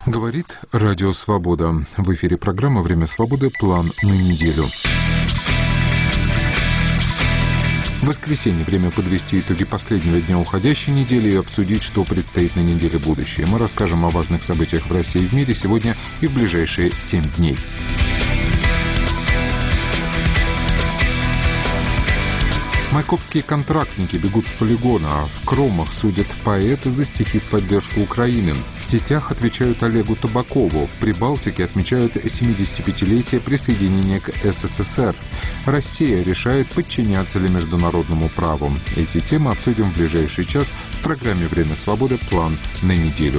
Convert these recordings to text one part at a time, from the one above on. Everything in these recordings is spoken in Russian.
Говорит Радио Свобода. В эфире программа «Время свободы. План на неделю». В воскресенье время подвести итоги последнего дня уходящей недели и обсудить, что предстоит на неделе будущее. Мы расскажем о важных событиях в России и в мире сегодня и в ближайшие 7 дней. Майкопские контрактники бегут с полигона, а в Кромах судят поэта за стихи в поддержку Украины. В сетях отвечают Олегу Табакову. В Прибалтике отмечают 75-летие присоединения к СССР. Россия решает, подчиняться ли международному праву. Эти темы обсудим в ближайший час в программе «Время свободы. План на неделю».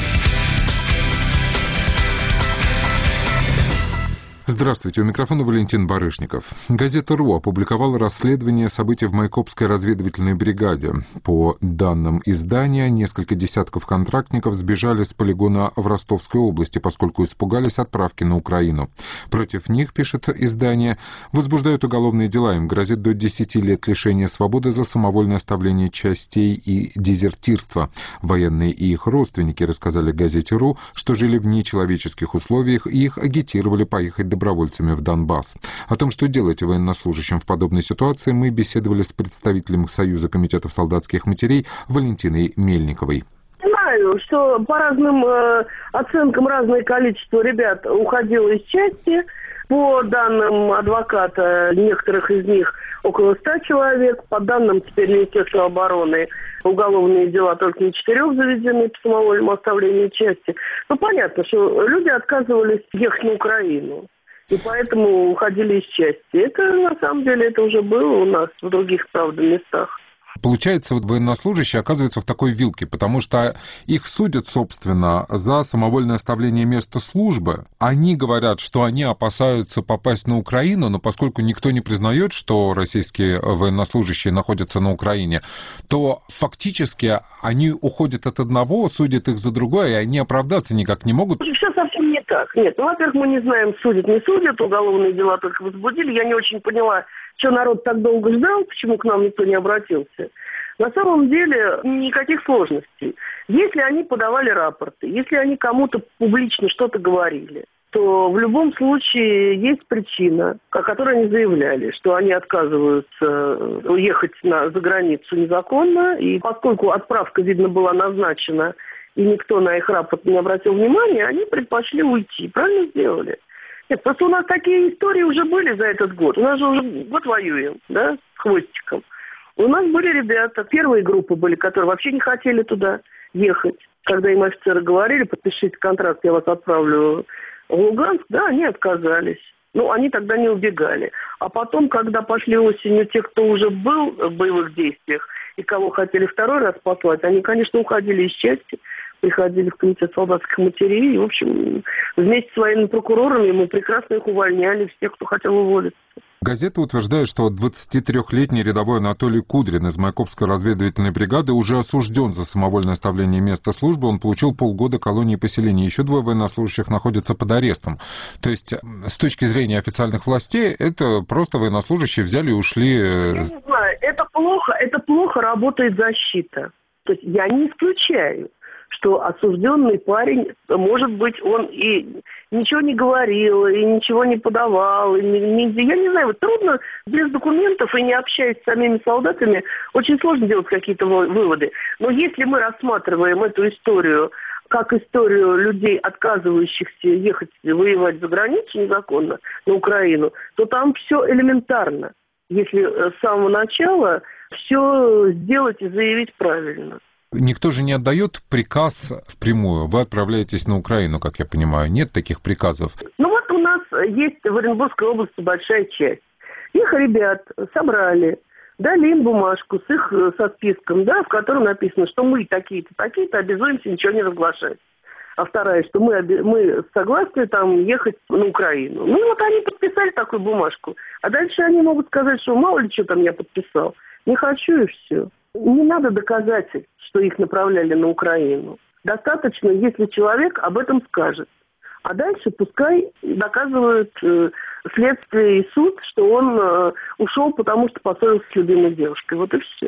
Здравствуйте, у микрофона Валентин Барышников. Газета «РУ» опубликовала расследование событий в Майкопской разведывательной бригаде. По данным издания, несколько десятков контрактников сбежали с полигона в Ростовской области, поскольку испугались отправки на Украину. Против них, пишет издание, возбуждают уголовные дела. Им грозит до 10 лет лишения свободы за самовольное оставление частей и дезертирство. Военные и их родственники рассказали газете «РУ», что жили в нечеловеческих условиях и их агитировали поехать добровольцами в Донбасс. О том, что делать военнослужащим в подобной ситуации, мы беседовали с представителем Союза комитетов солдатских матерей Валентиной Мельниковой. Знаю, что по разным оценкам разное количество ребят уходило из части. По данным адвоката, некоторых из них около 100 человек. По данным теперь Министерства обороны, уголовные дела только на 4 заведены по самовольному оставлению части. Ну, понятно, что люди отказывались ехать на Украину. И поэтому уходили из части. Это, на самом деле, это уже было у нас в других, правда, местах. Получается, вот военнослужащие оказываются в такой вилке, потому что их судят, собственно, за самовольное оставление места службы. Они говорят, что они опасаются попасть на Украину, но поскольку никто не признает, что российские военнослужащие находятся на Украине, то фактически они уходят от одного, судят их за другое, и они оправдаться никак не могут. Все совсем не так. Нет, ну, во-первых, мы не знаем, судят, не судят, уголовные дела только возбудили. Я не очень поняла, что народ так долго ждал, почему к нам никто не обратился. На самом деле никаких сложностей. Если они подавали рапорты, если они кому-то публично что-то говорили, то в любом случае есть причина, о которой они заявляли, что они отказываются уехать за границу незаконно. И поскольку отправка, видно, была назначена, и никто на их рапорт не обратил внимания, они предпочли уйти. Правильно сделали? Нет, просто у нас такие истории уже были за этот год. У нас же уже год воюем, да, с хвостиком. У нас были ребята, первые группы были, которые вообще не хотели туда ехать. Когда им офицеры говорили, подпишите контракт, я вас отправлю в Луганск, да, они отказались. Ну, они тогда не убегали. А потом, когда пошли осенью те, кто уже был в боевых действиях и кого хотели второй раз послать, они, конечно, уходили из части, приходили в комитет солдатских матерей. И, в общем, вместе с военными прокурорами мы прекрасно их увольняли, всех, кто хотел уволиться. Газета утверждает, что 23-летний рядовой Анатолий Кудрин из Майкопской разведывательной бригады уже осужден за самовольное оставление места службы. Он получил полгода колонии поселения. Еще 2 военнослужащих находятся под арестом. То есть, с точки зрения официальных властей, это просто военнослужащие взяли и ушли. Я не знаю, это плохо работает защита. То есть, я не исключаю, что осужденный парень, может быть, он и ничего не говорил, и ничего не подавал, я не знаю, вот трудно без документов и не общаясь с самими солдатами, очень сложно делать какие-то выводы. Но если мы рассматриваем эту историю как историю людей, отказывающихся ехать воевать за границу незаконно на Украину, то там все элементарно. Если с самого начала все сделать и заявить правильно. Никто же не отдает приказ впрямую. Вы отправляетесь на Украину, как я понимаю. Нет таких приказов. Ну вот у нас есть в Оренбургской области большая часть. Их ребят собрали, дали им бумажку со списком, да, в котором написано, что мы такие-то, такие-то обязуемся ничего не разглашать. А вторая, что мы согласны там ехать на Украину. Ну вот они подписали такую бумажку. А дальше они могут сказать, что мало ли что там я подписал. Не хочу и все. Не надо доказательств, что их направляли на Украину. Достаточно, если человек об этом скажет. А дальше пускай доказывают следствие и суд, что он ушел, потому что поссорился с любимой девушкой. Вот и все.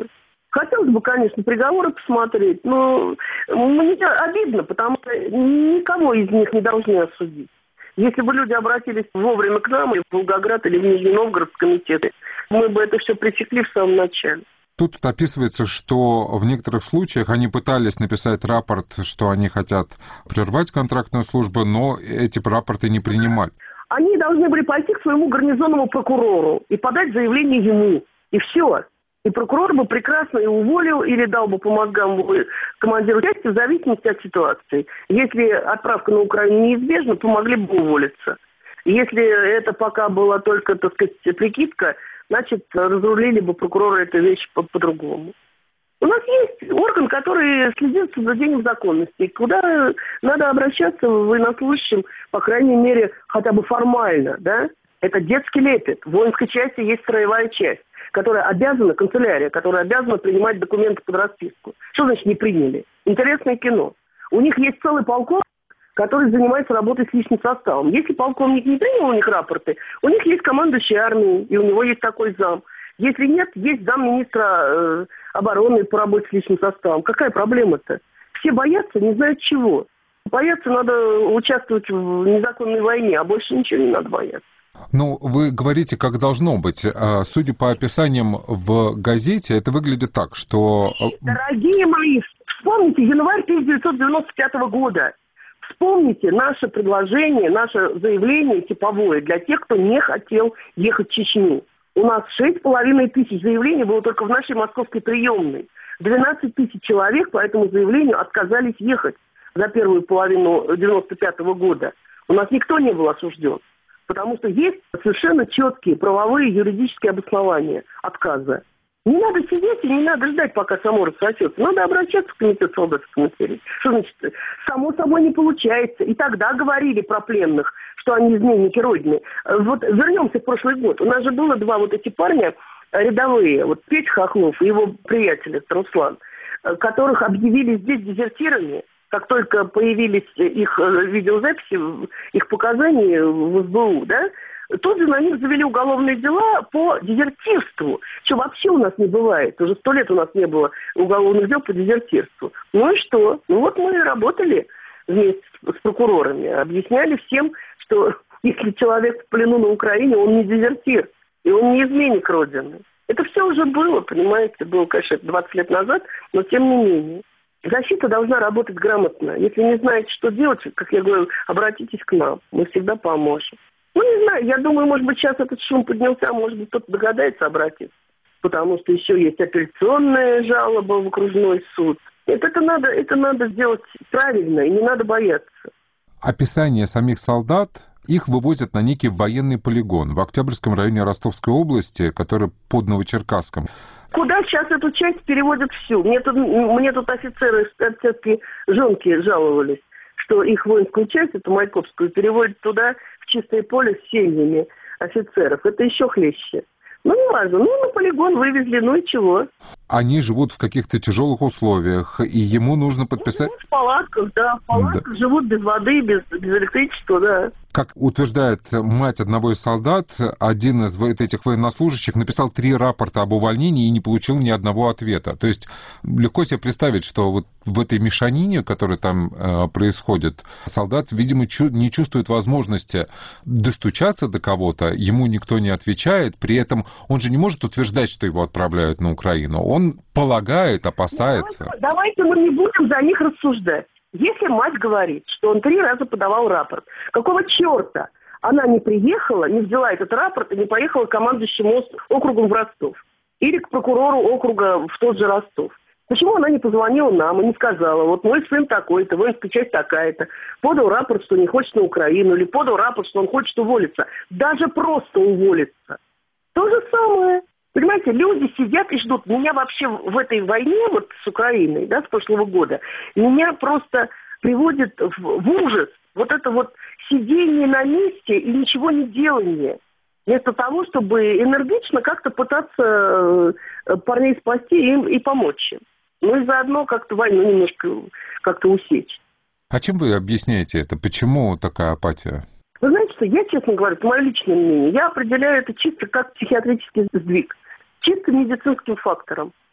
Хотелось бы, конечно, приговоры посмотреть, но мне обидно, потому что никого из них не должны осудить. Если бы люди обратились вовремя к нам, и в Волгоград, или в Нижний Новгород, в комитеты, мы бы это все пресекли в самом начале. Тут описывается, что в некоторых случаях они пытались написать рапорт, что они хотят прервать контрактную службу, но эти рапорты не принимали. Они должны были пойти к своему гарнизонному прокурору и подать заявление ему. И все. И прокурор бы прекрасно и уволил, или дал бы по мозгам командиру части в зависимости от ситуации. Если отправка на Украину неизбежна, то могли бы уволиться. Если это пока была только, так сказать, прикидка, значит, разрулили бы прокуроры эту вещь по-другому. У нас есть орган, который следит за соблюдением законности, куда надо обращаться военнослужащим, по крайней мере, хотя бы формально, да? Это детский лепет. В воинской части есть строевая часть, которая обязана, канцелярия, которая обязана принимать документы под расписку. Что значит не приняли? Интересное кино. У них есть целый полковник, который занимается работой с личным составом. Если полковник не принял у них рапорты, у них есть командующий армией, и у него есть такой зам. Если нет, есть замминистра обороны по работе с личным составом. Какая проблема-то? Все боятся, не знают чего. Бояться надо участвовать в незаконной войне, а больше ничего не надо бояться. Ну, вы говорите, как должно быть. Судя по описаниям в газете, это выглядит так, что... Дорогие мои, вспомните январь 1995 года. Вспомните наше предложение, наше заявление типовое для тех, кто не хотел ехать в Чечню. У нас 6,5 тысяч заявлений было только в нашей московской приемной. 12 тысяч человек по этому заявлению отказались ехать за первую половину 1995 года. У нас никто не был осужден. Потому что есть совершенно четкие правовые юридические обоснования отказа. Не надо сидеть и не надо ждать, пока само рассосется. Надо обращаться в комитет солдатских матерей. Что значит, само собой не получается. И тогда говорили про пленных, что они изменники Родины. Вот вернемся в прошлый год. У нас же было два вот эти парня рядовые. Вот Петя Хохлов и его приятель Руслан, которых объявили здесь дезертирами. Как только появились их видеозаписи, их показания в СБУ, да, тут же на них завели уголовные дела по дезертирству, что вообще у нас не бывает. Уже 100 лет у нас не было уголовных дел по дезертирству. Ну и что? Ну вот мы и работали вместе с прокурорами, объясняли всем, что если человек в плену на Украине, он не дезертир, и он не изменник Родины. Это все уже было, понимаете, было, конечно, 20 лет назад, но тем не менее. Защита должна работать грамотно. Если не знаете, что делать, как я говорю, обратитесь к нам. Мы всегда поможем. Ну, не знаю, я думаю, может быть, сейчас этот шум поднялся, может быть, кто-то догадается обратиться. Потому что еще есть апелляционная жалоба в окружной суд. Это надо сделать правильно, и не надо бояться. Описание самих солдат, их вывозят на некий военный полигон в Октябрьском районе Ростовской области, который под Новочеркасском. Куда сейчас эту часть переводят всю? Мне тут офицеры, офицерские жонки жаловались, что их воинскую часть, эту Майкопскую, переводят туда, в чистое поле, с семьями офицеров. Это еще хлеще. Ну, не важно. Ну, на полигон вывезли, ну и чего? Они живут в каких-то тяжелых условиях, и ему нужно подписать... Ну, в палатках, да. В палатках живут без воды, без электричества, да. Как утверждает мать одного из солдат, один из этих военнослужащих написал 3 рапорта об увольнении и не получил ни одного ответа. То есть легко себе представить, что вот в этой мешанине, которая там происходит, солдат, видимо, не чувствует возможности достучаться до кого-то, ему никто не отвечает, при этом он же не может утверждать, что его отправляют на Украину. Он полагает, опасается. Давайте мы не будем за них рассуждать. Если мать говорит, что он 3 раза подавал рапорт, какого черта она не приехала, не взяла этот рапорт и не поехала к командующему округом в Ростов? Или к прокурору округа в тот же Ростов? Почему она не позвонила нам и не сказала, вот мой сын такой-то, воинская часть такая-то, подал рапорт, что не хочет на Украину, или подал рапорт, что он хочет уволиться. Даже просто уволиться. То же самое. Понимаете, люди сидят и ждут. Меня вообще в этой войне вот с Украиной, да, с прошлого года, меня просто приводит в ужас вот это вот сидение на месте и ничего не делание. Вместо того, чтобы энергично как-то пытаться парней спасти им и помочь им. Ну и заодно как-то войну немножко как-то усечь. А чем вы объясняете это? Почему такая апатия? Вы знаете что, я, честно говоря, это мое личное мнение, я определяю это чисто как психиатрический сдвиг, чисто медицинским фактором.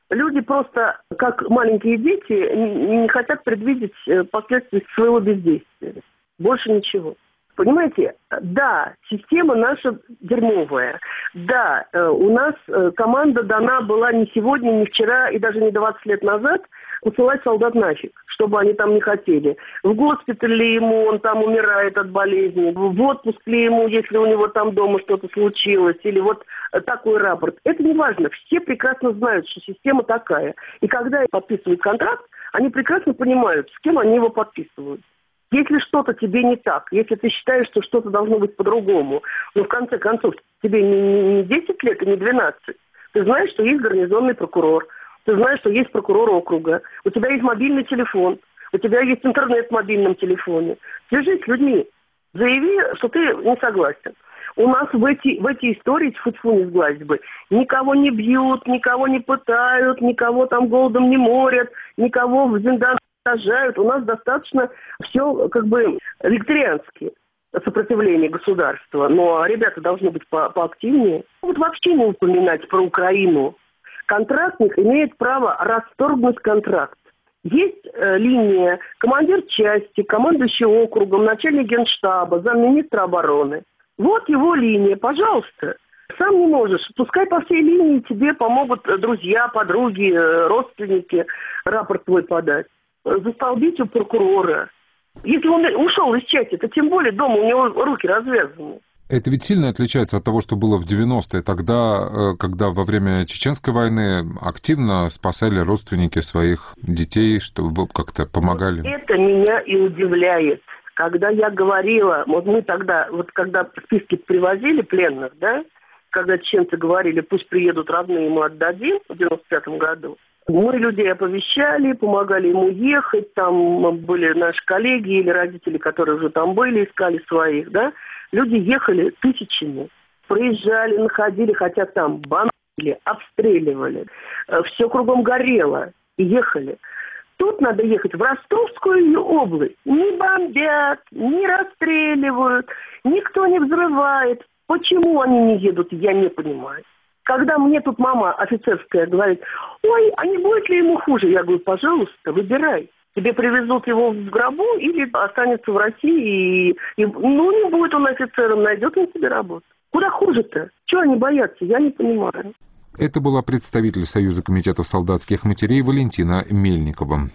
Люди просто, как маленькие дети, не хотят предвидеть последствия своего бездействия. Больше ничего. Понимаете, да, система наша дерьмовая. Да, у нас команда дана была не сегодня, не вчера и даже не 20 лет назад посылать солдат нафиг, чтобы они там не хотели. В госпиталь ли ему, он там умирает от болезни, в отпуск ли ему, если у него там дома что-то случилось, или вот такой рапорт. Это не важно. Все прекрасно знают, что система такая. И когда подписывают контракт, они прекрасно понимают, с кем они его подписывают. Если что-то тебе не так, если ты считаешь, что что-то должно быть по-другому, но в конце концов тебе не 10 лет и не 12, ты знаешь, что есть гарнизонный прокурор, ты знаешь, что есть прокурор округа, у тебя есть мобильный телефон, у тебя есть интернет в мобильном телефоне. Свяжись с людьми, заяви, что ты не согласен. У нас в эти истории, тьфу-тьфу, не сглазить бы, никого не бьют, никого не пытают, никого там голодом не морят, никого в зиндан сажают. У нас достаточно все как бы вегетариански сопротивление государства. Но ребята должны быть поактивнее. Вот вообще не упоминать про Украину. Контрактник имеет право расторгнуть контракт. Есть линия командир части, командующий округом, начальник генштаба, замминистра обороны. Вот его линия, пожалуйста. Сам не можешь. Пускай по всей линии тебе помогут друзья, подруги, родственники рапорт твой подать. Застолбить у прокурора. Если он ушел из части, то тем более дома у него руки развязаны. Это ведь сильно отличается от того, что было в 90-е, тогда, когда во время Чеченской войны активно спасали родственники своих детей, чтобы как-то помогали. Это меня и удивляет. Когда я говорила, вот мы тогда, вот когда списки привозили пленных, да, когда чеченцы говорили, пусть приедут родные, мы отдадим в 95-м году, мы людей оповещали, помогали ему ехать, там были наши коллеги или родители, которые уже там были, искали своих, да. Люди ехали тысячами, проезжали, находили, хотя там бомбили, обстреливали, все кругом горело, и ехали. Тут надо ехать в Ростовскую область. Не бомбят, не расстреливают, никто не взрывает. Почему они не едут, я не понимаю. Когда мне тут мама офицерская говорит, ой, а не будет ли ему хуже? Я говорю, пожалуйста, выбирай. Тебе привезут его в гробу или останется в России, ну, не будет он офицером, найдет он себе работу. Куда хуже-то? Чего они боятся? Я не понимаю. Это была представитель Союза комитетов солдатских матерей Валентина Мельникова.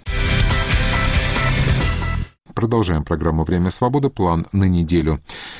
Продолжаем программу «Время свободы». План на неделю.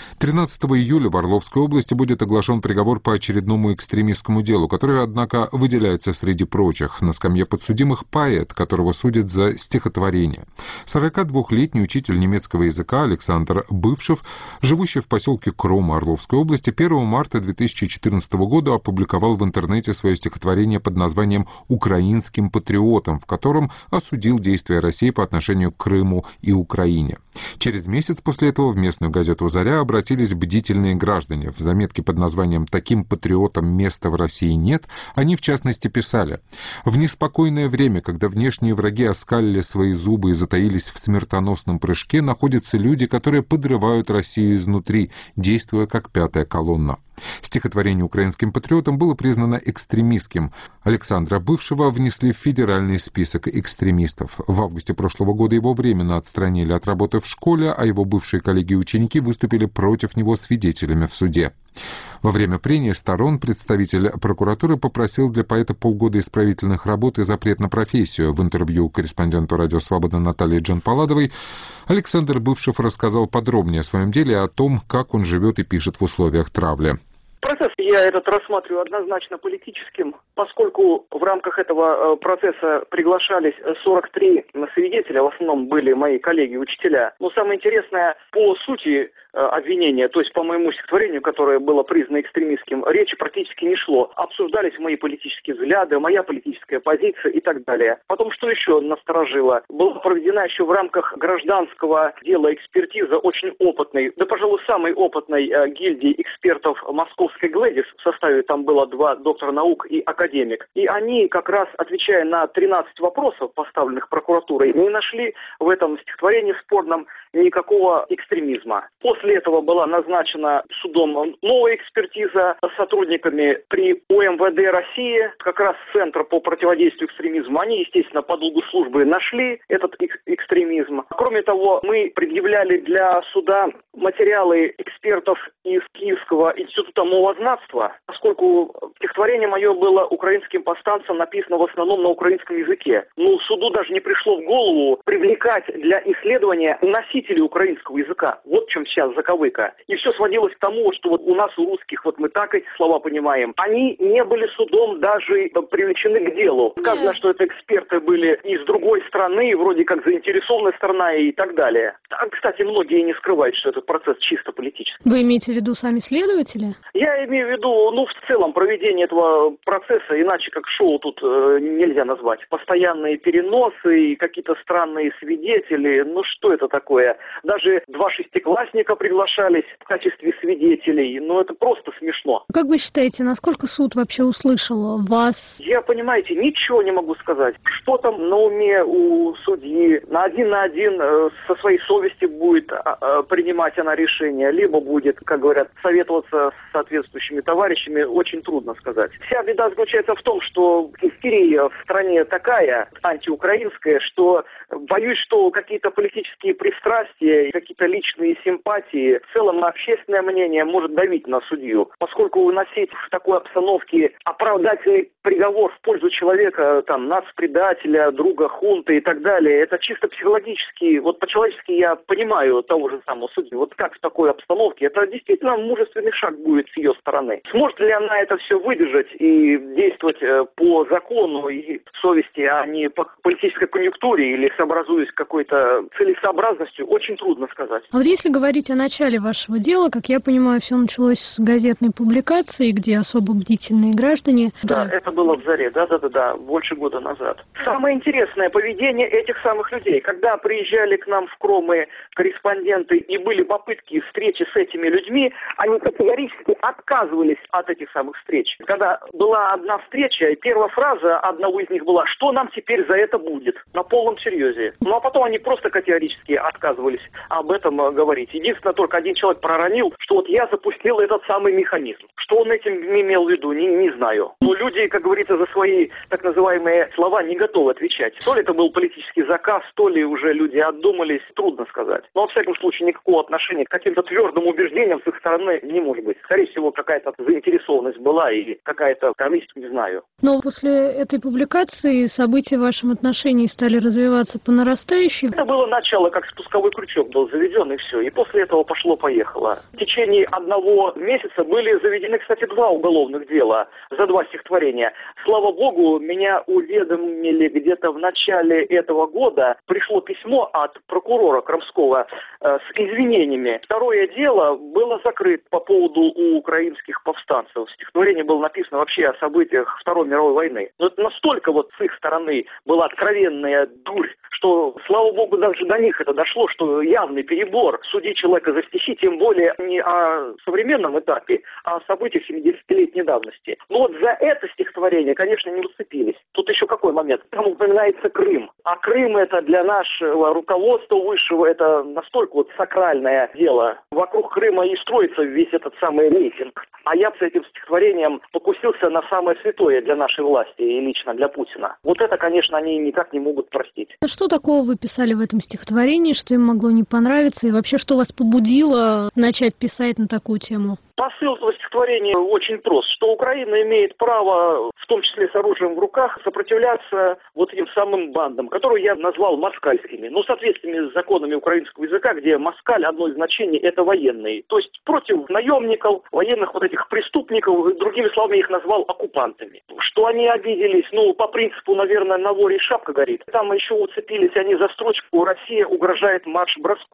13 июля в Орловской области будет оглашен приговор по очередному экстремистскому делу, которое, однако, выделяется среди прочих. На скамье подсудимых поэт, которого судят за стихотворение. 42-летний учитель немецкого языка Александр Бывшев, живущий в поселке Крома Орловской области, 1 марта 2014 года опубликовал в интернете свое стихотворение под названием «Украинским патриотом», в котором осудил действия России по отношению к Крыму и Украине. Через месяц после этого в местную газету «Заря» обратились бдительные граждане. В заметке под названием «Таким патриотам места в России нет» они, в частности, писали: «В неспокойное время, когда внешние враги оскалили свои зубы и затаились в смертоносном прыжке, находятся люди, которые подрывают Россию изнутри, действуя как пятая колонна». Стихотворение украинским патриотам было признано экстремистским. Александра Бывшего внесли в федеральный список экстремистов. В августе прошлого года его временно отстранили от работы в школе, а его бывшие коллеги и ученики выступили против него свидетелями в суде. Во время прения сторон представитель прокуратуры попросил для поэта полгода исправительных работ и запрет на профессию. В интервью корреспонденту «Радио Свобода» Наталье Джанпаладовой Александр Бывшев рассказал подробнее о своем деле и о том, как он живет и пишет в условиях травли. Процесс я этот рассматриваю однозначно политическим, поскольку в рамках этого процесса приглашались 43 свидетеля, в основном были мои коллеги-учителя. Но самое интересное, по сути обвинения, то есть по моему стихотворению, которое было признано экстремистским, речи практически не шло. Обсуждались мои политические взгляды, моя политическая позиция и так далее. Потом, что еще насторожило? Была проведена еще в рамках гражданского дела экспертиза очень опытной, да, пожалуй, самой опытной гильдии экспертов Московской «Глэдис». В составе там было 2 доктора наук и академик. И они, как раз отвечая на 13 вопросов, поставленных прокуратурой, не нашли в этом стихотворении спорном никакого экстремизма. После этого была назначена судом новая экспертиза с сотрудниками при УМВД России, как раз Центр по противодействию экстремизму. Они, естественно, по долгу службы нашли этот экстремизм. Кроме того, мы предъявляли для суда материалы экспертов из Киевского института мовознавства, поскольку стихотворение мое было украинским повстанцем, написано в основном на украинском языке. Но суду даже не пришло в голову привлекать для исследования носителей украинского языка. Вот в чем сейчас заковыка. И все сводилось к тому, что вот у нас, у русских, вот мы так эти слова понимаем, они не были судом даже привлечены к делу. Сказано, что это эксперты были из другой страны, вроде как заинтересованная сторона и так далее. А, кстати, многие не скрывают, что этот процесс чисто политический. Вы имеете в виду сами следователи? Я имею в виду, в целом, проведение этого процесса, иначе как шоу тут нельзя назвать. Постоянные переносы и какие-то странные свидетели. Что это такое? Даже 2 шестиклассника приглашались в качестве свидетелей. Это просто смешно. Как вы считаете, насколько суд вообще услышал вас? Я, понимаете, ничего не могу сказать. Что там на уме у судьи? На один со своей совести будет принимать она решение, либо будет, как говорят, советоваться с соответствующими товарищами, очень трудно сказать. Вся беда заключается в том, что истерия в стране такая, антиукраинская, что боюсь, что какие-то политические пристрастия, какие-то личные симпатии, в целом общественное мнение может давить на судью, поскольку выносить в такой обстановке оправдательный приговор в пользу человека, нацпредателя, друга хунты и так далее, это чисто психологически, по-человечески я понимаю того же самого судью. Как в такой обстановке, это действительно мужественный шаг будет с ее стороны. Сможет ли она это все выдержать и действовать по закону и совести, а не по политической конъюнктуре или сообразуясь какой-то целесообразностью, очень трудно сказать. А вот если говорить о начале вашего дела, как я понимаю, все началось с газетной публикации, где особо бдительные граждане... Да, это было в заре, да, больше года назад. Самое интересное поведение этих самых людей. Когда приезжали к нам в Кромы корреспонденты и были попытки встречи с этими людьми, они категорически отказывались от этих самых встреч. Когда была одна встреча, первая фраза одного из них была: «Что нам теперь за это будет?» На полном серьезе. А потом они просто категорически отказывались об этом говорить. Единственное, только один человек проронил, что я запустил этот самый механизм. Что он этим имел в виду, не знаю. Но люди, как говорится, за свои так называемые слова не готовы отвечать. То ли это был политический заказ, то ли уже люди отдумались, трудно сказать. Но, во всяком случае, никакого отношения к каким-то твердым убеждениям с их стороны не может быть. Скорее всего, какая-то заинтересованность была или какая-то комиссия, не знаю. Но после этой публикации события в вашем отношении стали развиваться по нарастающей. Это было начало, как спусковой крючок был заведен, и все. И после этого пошло-поехало. В течение 1 месяца были заведены, кстати, 2 уголовных дела за 2 стихотворения. Слава богу, меня уведомили где-то в начале этого года. Пришло письмо от прокурора Крамского с извинениями. 2 дело было закрыто по поводу украинских повстанцев. Стихотворение было написано вообще о событиях Второй мировой войны. Но это настолько с их стороны была откровенная дурь, что, слава богу, даже до них это дошло, что явный перебор. Судить человека за стихи, тем более не о современном этапе, а о событиях 70-летней давности. Но за это стихотворение, конечно, не уцепились. Тут еще какой момент? Там упоминается Крым. А Крым — это для нашего руководства высшего, это настолько сакральное дело. Вокруг Крыма и строится весь этот самый рейтинг. А я с этим стихотворением покусился на самое святое для нашей власти и лично для Путина. Это, конечно, они никак не могут простить. Что такого вы писали в этом стихотворении, что им могло не понравиться, и вообще, что вас побудило начать писать на такую тему? Посыл этого стихотворения очень прост, что Украина имеет право, в том числе с оружием в руках, сопротивляться этим самым бандам, которые я назвал москальскими. В соответствии с законами украинского языка, где москаль, одно из значений, это военный. То есть против наемников, военных этих преступников, другими словами, их назвал оккупантами. Что они обиделись, по принципу, наверное, на воре шапка горит. Там еще уцепились они за строчку: «Россия угрожает марш-броском».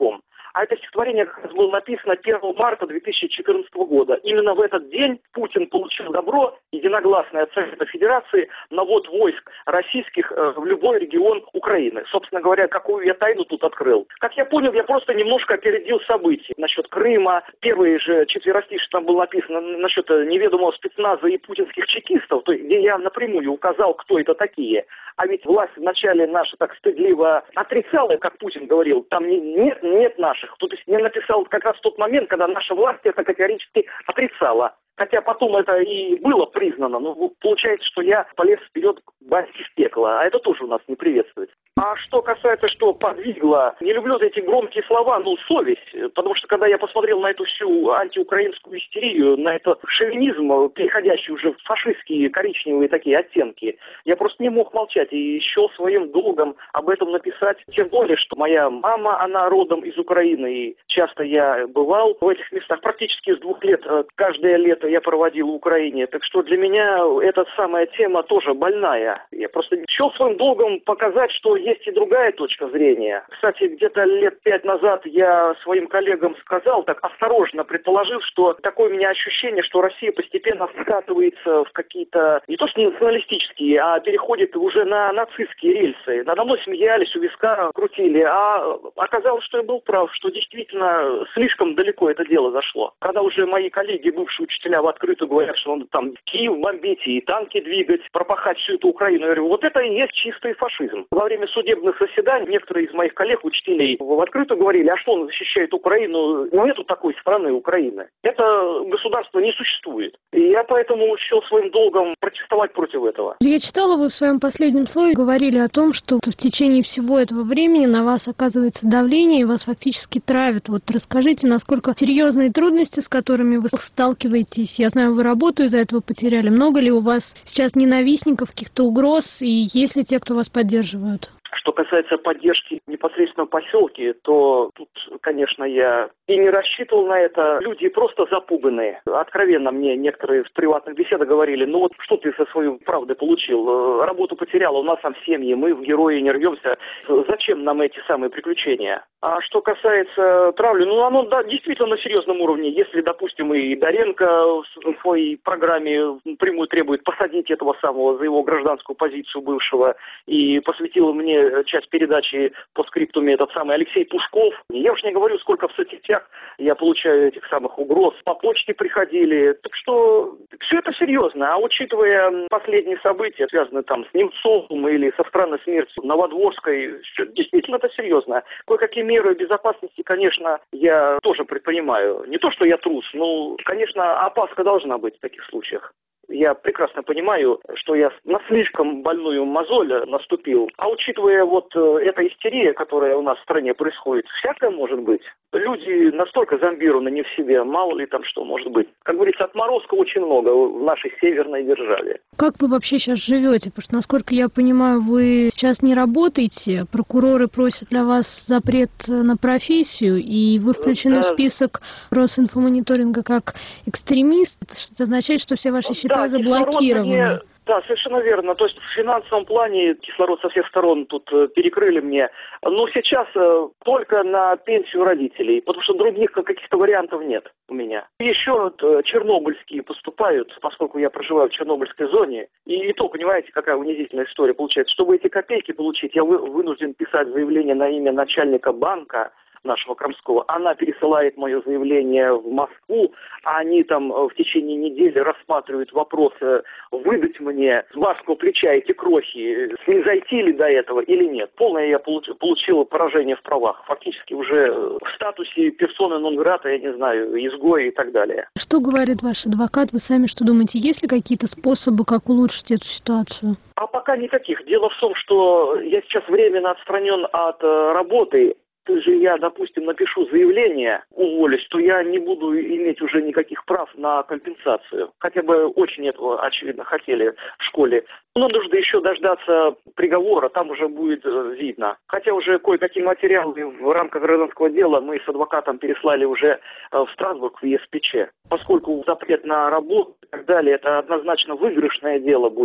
А это стихотворение как раз было написано 1 марта 2014 года. Именно в этот день Путин получил добро единогласное от Совета Федерации на ввод войск российских в любой регион Украины. Собственно говоря, какую я тайну тут открыл. Как я понял, я просто немножко опередил события насчет Крыма. Первые же четверостишие там было написано насчет неведомого спецназа и путинских чекистов, то есть, где я напрямую указал, кто это такие. А ведь власть вначале наша так стыдливо отрицала, как Путин говорил, там нет наших. То есть я написал как раз в тот момент, когда наша власть это категорически отрицала. Хотя потом это и было признано, но получается, что я полез вперед к басне в пекло, а это тоже у нас не приветствуется. А что касается, что подвигло, не люблю эти громкие слова, совесть, потому что когда я посмотрел на эту всю антиукраинскую истерию, на этот шовинизм, переходящий уже в фашистские коричневые такие оттенки, я просто не мог молчать и счел своим долгом об этом написать. Тем более, что моя мама, она родом из Украины, и часто я бывал в этих местах, практически с 2 лет, каждое лето я проводил в Украине. Так что для меня эта самая тема тоже больная. Я просто счел своим долгом показать, что есть и другая точка зрения. Кстати, где-то лет 5 назад я своим коллегам сказал, так осторожно предположил, что такое у меня ощущение, что Россия постепенно скатывается в какие-то, не то что националистические, а переходит уже на нацистские рельсы. Надо мной смеялись, у виска крутили, а оказалось, что я был прав, что действительно слишком далеко это дело зашло. Когда уже мои коллеги, бывшие учителя, в открытую говорят, что он там Киев бомбить и танки двигать, пропахать всю эту Украину. Я говорю, вот это и есть чистый фашизм. Во время судебных заседаний некоторые из моих коллег, учителей, в открытую говорили, а что он защищает Украину? Нету такой страны Украины. Это государство не существует. И я поэтому счел своим долгом протестовать против этого. Я читала, вы в своем последнем слове говорили о том, что в течение всего этого времени на вас оказывается давление и вас фактически травят. Вот расскажите, насколько серьезные трудности, с которыми вы сталкиваетесь. Я знаю, вы работу из-за этого потеряли. Много ли у вас сейчас ненавистников, каких-то угроз, и есть ли те, кто вас поддерживают? Что касается поддержки непосредственно в поселке, то тут, конечно, я и не рассчитывал на это. Люди просто запуганные. Откровенно мне некоторые в приватных беседах говорили, вот что ты со своей правдой получил? Работу потерял, у нас там семьи, мы в герои не рвемся. Зачем нам эти самые приключения? А что касается травли, оно действительно на серьезном уровне. Если, допустим, и Доренко в своей программе прямую требует посадить этого самого за его гражданскую позицию бывшего и посвятил мне часть передачи по скриптуме этот самый Алексей Пушков. Я уж не говорю, сколько в соцсетях я получаю этих самых угроз. По почте приходили. Так что все это серьезно. А учитывая последние события, связанные там с Немцовым или со странной смертью Новодворской, действительно это серьезно. Кое-какие меры безопасности, конечно, я тоже предпринимаю. Не то, что я трус, конечно, опаска должна быть в таких случаях. Я прекрасно понимаю, что я на слишком больную мозоль наступил. А учитывая эта истерия, которая у нас в стране происходит, всякое может быть. Люди настолько зомбированы не в себе, мало ли там что может быть. Как говорится, отморозка очень много в нашей северной державе. Как вы вообще сейчас живете? Потому что, насколько я понимаю, вы сейчас не работаете, прокуроры просят для вас запрет на профессию, и вы включены в список Росинфомониторинга как экстремист. Это означает, что все ваши счета заблокированы. Да, совершенно верно. То есть в финансовом плане кислород со всех сторон тут перекрыли мне. Но сейчас только на пенсию родителей, потому что других каких-то вариантов нет у меня. Еще чернобыльские поступают, поскольку я проживаю в Чернобыльской зоне. И то, понимаете, какая унизительная история получается. Чтобы эти копейки получить, я вынужден писать заявление на имя начальника банка нашего Крамского. Она пересылает мое заявление в Москву, а они там в течение недели рассматривают вопрос, выдать мне с барского плеча эти крохи, снизойти ли до этого или нет. Полное я получил поражение в правах. Фактически уже в статусе персоны нон-грата, я не знаю, изгоя и так далее. Что говорит ваш адвокат? Вы сами что думаете? Есть ли какие-то способы, как улучшить эту ситуацию? А пока никаких. Дело в том, что я сейчас временно отстранен от работы. Же я, допустим, напишу заявление, уволюсь, то я не буду иметь уже никаких прав на компенсацию. Хотя бы очень этого, очевидно, хотели в школе. Но нужно еще дождаться приговора, там уже будет видно. Хотя уже кое-какие материалы в рамках гражданского дела мы с адвокатом переслали уже в Страсбург, в ЕСПЧ. Поскольку запрет на работу и так далее, это однозначно выигрышное дело будет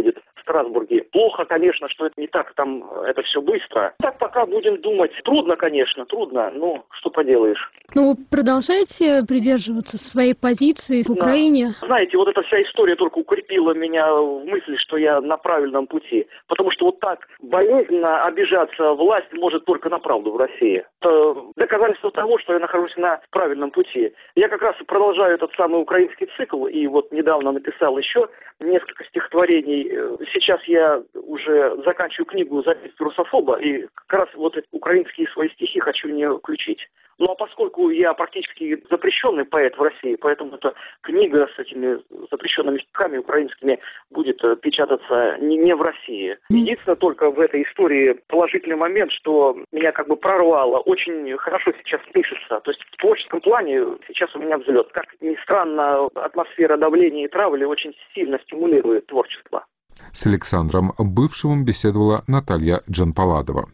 в Страсбурге. Плохо, конечно, что это не так там, это все быстро. Так пока будем думать. Трудно, конечно, трудно, но что поделаешь. Ну, вы продолжаете придерживаться своей позиции в Украине? Знаете, вот эта вся история только укрепила меня в мысли, что я на правильном пути. Потому что вот так болезненно обижаться власть может только на правду в России. Это доказательство того, что я нахожусь на правильном пути. Я как раз продолжаю этот самый украинский цикл, и вот недавно написал еще несколько стихотворений. Сейчас я уже заканчиваю книгу «Запись русофоба», и как раз вот эти украинские свои стихи хочу в нее включить. Ну а поскольку я практически запрещенный поэт в России, поэтому эта книга с этими запрещенными стихами украинскими будет печататься не в России. Единственное только в этой истории положительный момент, что меня как бы прорвало. Очень хорошо сейчас пишется. То есть в творческом плане сейчас у меня взлет. Как ни странно, атмосфера давления и травли очень сильно стимулирует творчество. С Александром Бывшевым беседовала Наталья Джанпаладова.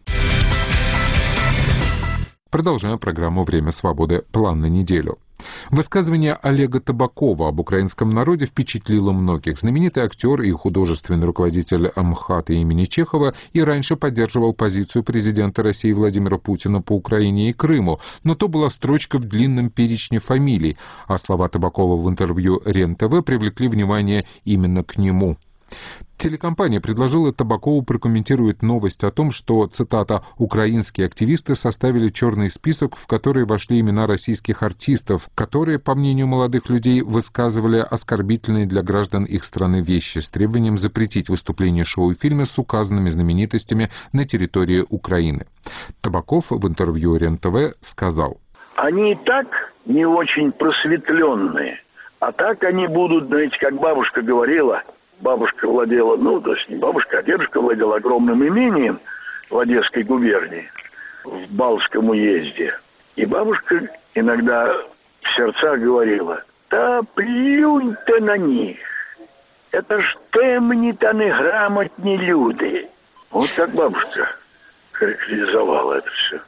Продолжаем программу «Время свободы. План на неделю». Высказывание Олега Табакова об украинском народе впечатлило многих. Знаменитый актер и художественный руководитель МХАТа имени Чехова и раньше поддерживал позицию президента России Владимира Путина по Украине и Крыму, но то была строчка в длинном перечне фамилий, а слова Табакова в интервью РЕН-ТВ привлекли внимание именно к нему. Телекомпания предложила Табакову прокомментировать новость о том, что, цитата, «украинские активисты составили черный список, в который вошли имена российских артистов, которые, по мнению молодых людей, высказывали оскорбительные для граждан их страны вещи с требованием запретить выступление шоу и фильма с указанными знаменитостями на территории Украины». Табаков в интервью РЕН-ТВ сказал: «Они и так не очень просветленные, а так они будут, знаете, как бабушка говорила». Бабушка владела, то есть не бабушка, а дедушка владел огромным имением в Одесской губернии, в Балтском уезде. И бабушка иногда в сердцах говорила: «Да плюнь-то на них, это ж темні-то неграмотні люди». Вот так бабушка характеризовала это все.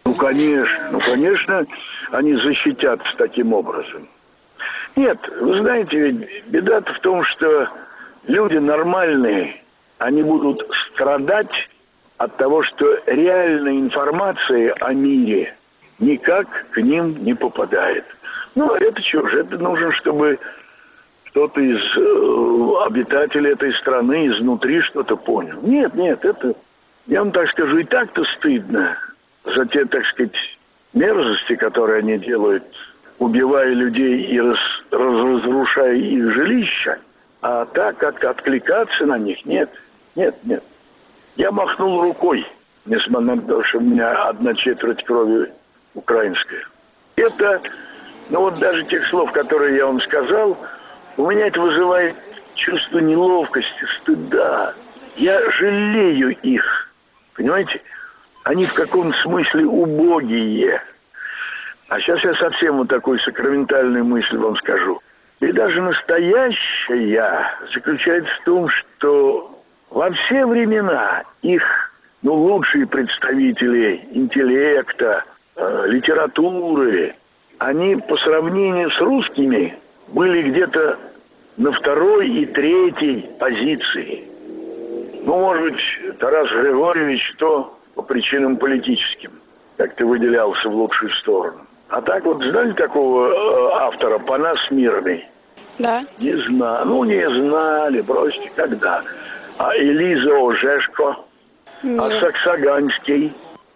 Конечно, они защитятся таким образом. Нет, вы знаете, ведь беда-то в том, что люди нормальные, они будут страдать от того, что реальная информация о мире никак к ним не попадает. Это что же, это нужно, чтобы кто-то из обитателей этой страны изнутри что-то понял. Нет, это, я вам так скажу, и так-то стыдно за те, так сказать, мерзости, которые они делают, убивая людей и разрушая их жилища. А так как откликаться на них, нет. Я махнул рукой, несмотря на то, что у меня 1/4 крови украинская. Это, даже тех слов, которые я вам сказал, у меня это вызывает чувство неловкости, стыда. Я жалею их, понимаете? Они в каком-то смысле убогие. А сейчас я совсем вот такую сакраментальную мысль вам скажу. И даже настоящая заключается в том, что во все времена их лучшие представители интеллекта, литературы, они по сравнению с русскими были где-то на 2-й и 3-й позиции. Может быть, Тарас Григорьевич то по причинам политическим как-то выделялся в лучшую сторону. А так вот, знали такого автора Панас Мирный? Да. Не знали, бросьте, когда. А Элиза Ожешко? Нет. А Саксаганский?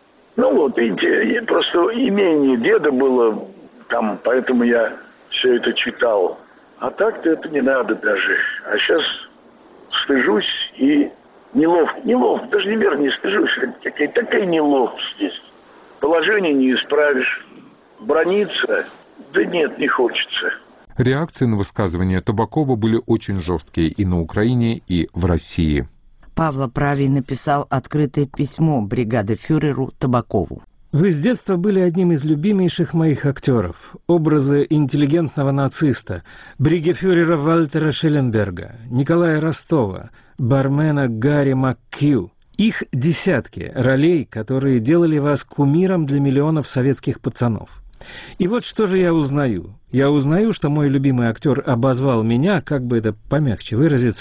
Видите, просто имение деда было там, поэтому я все это читал. А так-то это не надо даже. А сейчас стыжусь и неловко, даже не стыжусь, такая неловкость здесь. Положение не исправишь. Браниться? Да нет, не хочется. Реакции на высказывания Табакова были очень жесткие и на Украине, и в России. Павло Правий написал открытое письмо бригадефюреру Табакову. Вы с детства были одним из любимейших моих актеров. Образы интеллигентного нациста, бригадефюрера Вальтера Шелленберга, Николая Ростова, бармена Гарри МакКью. Их десятки ролей, которые делали вас кумиром для миллионов советских пацанов. И вот что же я узнаю. Я узнаю, что мой любимый актер обозвал меня, как бы это помягче выразиться,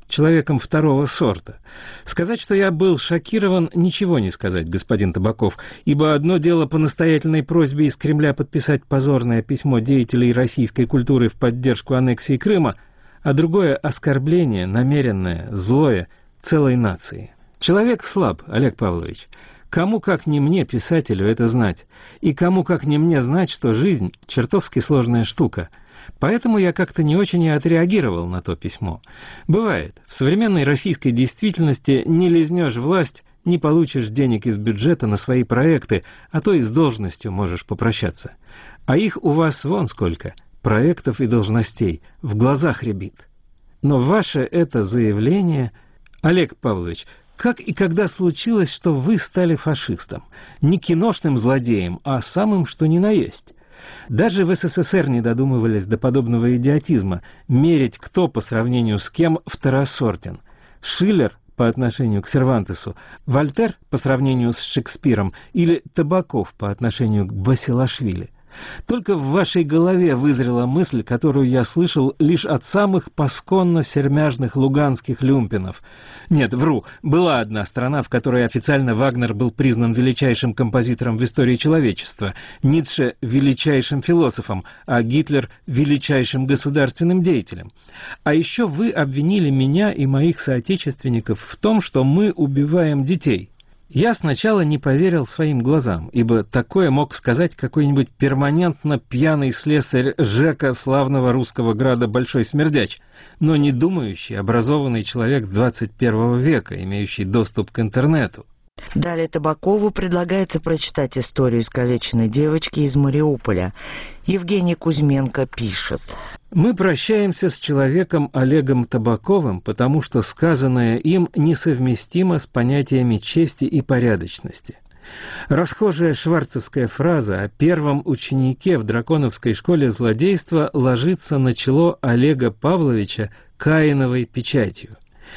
человеком второго сорта. Сказать, что я был шокирован, ничего не сказать, господин Табаков, ибо одно дело по настоятельной просьбе из Кремля подписать позорное письмо деятелей российской культуры в поддержку аннексии Крыма, а другое — оскорбление, намеренное, злое, целой нации. Человек слаб, Олег Павлович. Кому, как не мне, писателю, это знать? И кому, как не мне, знать, что жизнь — чертовски сложная штука? Поэтому я как-то не очень и отреагировал на то письмо. Бывает, в современной российской действительности не лизнешь власть, не получишь денег из бюджета на свои проекты, а то и с должностью можешь попрощаться. А их у вас вон сколько, проектов и должностей, в глазах рябит. Но ваше это заявление... Олег Павлович, как и когда случилось, что вы стали фашистом? Не киношным злодеем, а самым что ни на есть. Даже в СССР не додумывались до подобного идиотизма, мерить кто по сравнению с кем второсортен. Шиллер по отношению к Сервантесу, Вольтер по сравнению с Шекспиром или Табаков по отношению к Басилашвили. Только в вашей голове вызрела мысль, которую я слышал лишь от самых пасконно-сермяжных луганских люмпинов. Нет, вру, была одна страна, в которой официально Вагнер был признан величайшим композитором в истории человечества, Ницше — величайшим философом, а Гитлер — величайшим государственным деятелем. А еще вы обвинили меня и моих соотечественников в том, что мы убиваем детей. Я сначала не поверил своим глазам, ибо такое мог сказать какой-нибудь перманентно пьяный слесарь ЖЭКа славного русского града Большой Смердяч, но не думающий, образованный человек 21 века, имеющий доступ к интернету. Далее Табакову предлагается прочитать историю искалеченной девочки из Мариуполя. Евгений Кузьменко пишет. Мы прощаемся с человеком Олегом Табаковым, потому что сказанное им несовместимо с понятиями чести и порядочности. Расхожая шварцевская фраза о первом ученике в драконовской школе злодейства ложится на чело Олега Павловича Каиновой печатью.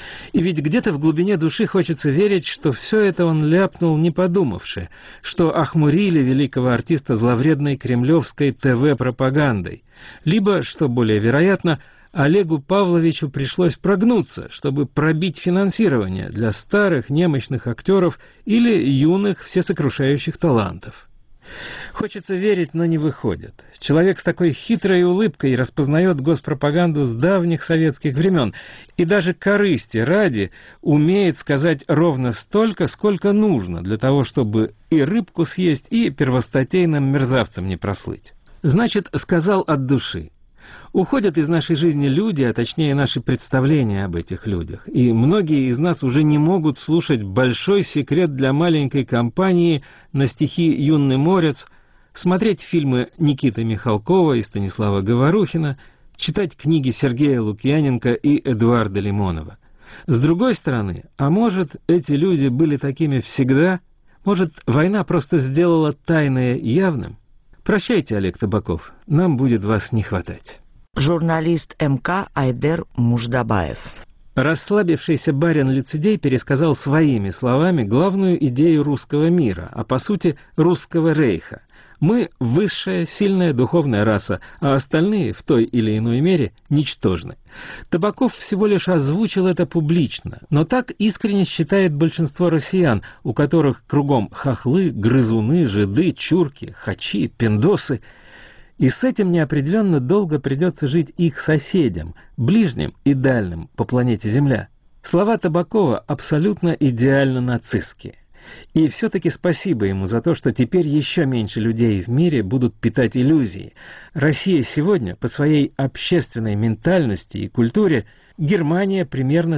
И ведь где-то в глубине души хочется верить, что все это он ляпнул не подумавши, что охмурили великого артиста зловредной кремлевской ТВ-пропагандой, либо, что более вероятно, Олегу Павловичу пришлось прогнуться, чтобы пробить финансирование для старых немощных актеров или юных всесокрушающих талантов. Хочется верить, но не выходит. Человек с такой хитрой улыбкой распознает госпропаганду с давних советских времен и даже корысти ради умеет сказать ровно столько, сколько нужно для того, чтобы и рыбку съесть, и первостатейным мерзавцем не прослыть. Значит, сказал от души. Уходят из нашей жизни люди, а точнее наши представления об этих людях. И многие из нас уже не могут слушать «Большой секрет для маленькой компании» на стихи «Юный морец», смотреть фильмы Никиты Михалкова и Станислава Говорухина, читать книги Сергея Лукьяненко и Эдуарда Лимонова. С другой стороны, а может, эти люди были такими всегда? Может, война просто сделала тайное явным? Прощайте, Олег Табаков, нам будет вас не хватать. Журналист МК Айдер Муждабаев. Расслабившийся барин-лицедей пересказал своими словами главную идею русского мира, а по сути русского рейха. Мы – высшая, сильная духовная раса, а остальные в той или иной мере ничтожны. Табаков всего лишь озвучил это публично, но так искренне считает большинство россиян, у которых кругом хохлы, грызуны, жиды, чурки, хачи, пиндосы. И с этим неопределенно долго придется жить их соседям, ближним и дальним по планете Земля. Слова Табакова абсолютно идеально нацистские. И все-таки спасибо ему за то, что теперь еще меньше людей в мире будут питать иллюзии. Россия сегодня по своей общественной ментальности и культуре Германия примерно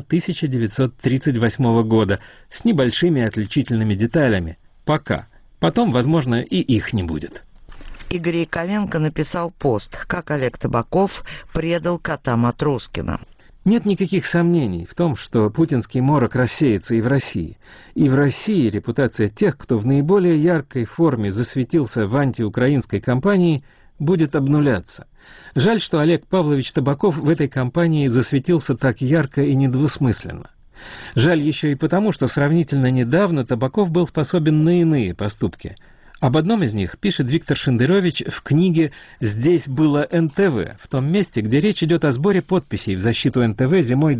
1938 года с небольшими отличительными деталями. Пока. Потом, возможно, и их не будет. Игорь Яковенко написал пост, как Олег Табаков предал кота Матроскина. Нет никаких сомнений в том, что путинский морок рассеется и в России. И в России репутация тех, кто в наиболее яркой форме засветился в антиукраинской кампании, будет обнуляться. Жаль, что Олег Павлович Табаков в этой кампании засветился так ярко и недвусмысленно. Жаль еще и потому, что сравнительно недавно Табаков был способен на иные поступки. Об одном из них пишет Виктор Шендерович в книге «Здесь было НТВ», в том месте, где речь идет о сборе подписей в защиту НТВ зимой